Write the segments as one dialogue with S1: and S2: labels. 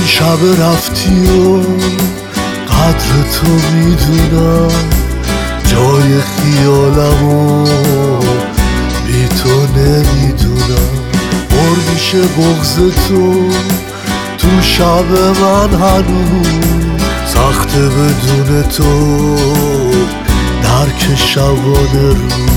S1: آن شب رفتی و قدر تو میدونم، جای خیالمو بی تو نمیدونم. پر میشه بغض تو شب من هنوز، سخته بدون تو درک شبانه روز.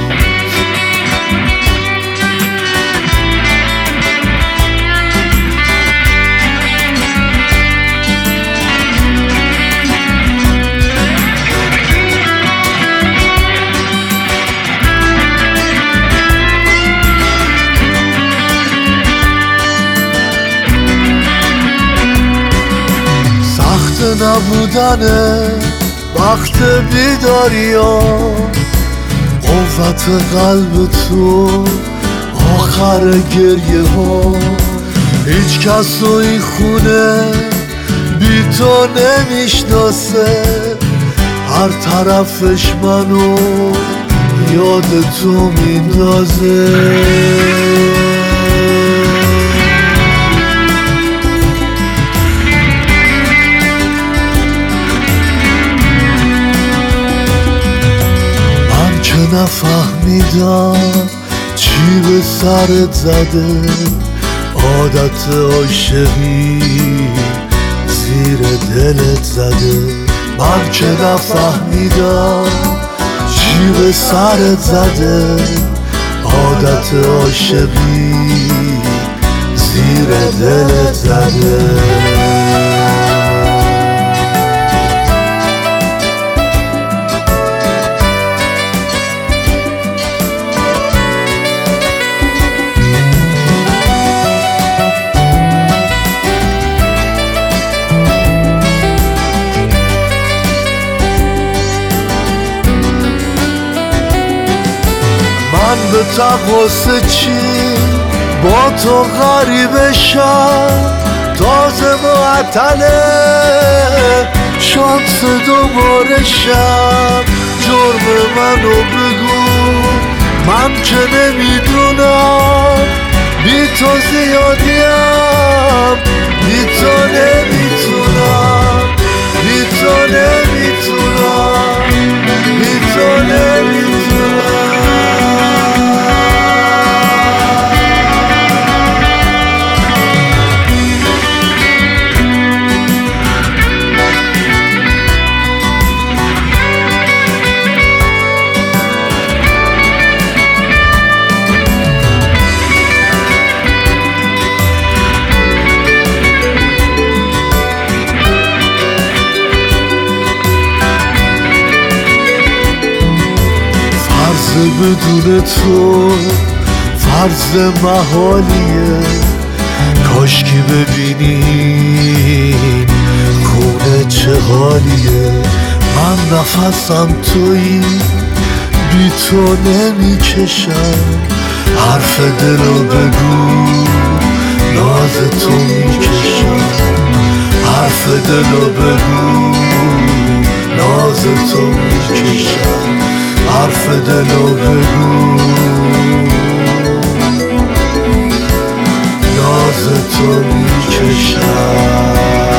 S1: نبودنه وقت بیداری ها، قوت قلب تو آخر گریه ها. هیچ کس رو این خونه بی تو نمیشناسه، هر طرفش منو یاد تو میندازه. نفهمیدم چی به سرت زده، عادت عاشقی زیر دلت زده. من که نفهمیدم چی به سرت زده، عادت عاشقی زیر دلت زده. من به تقاصه چی با تو غریبه شم، تازه معطله شانس دوباره شم. جرم منو بگو من که نمیدونم، بی تو زیادیم بی تو نمیتونم، بی تو نمیتونم، بی تو نمیتونم. بدون تو فرض محالیه، کاشکی ببینی خونه چه حالیه. من نفسم تویی بی تو نمیکشم، حرف دلو بگو ناز تو میکشم، حرف دلو بگو ناز تو میکشم، حرف دلو بگو ناز تو میکشم.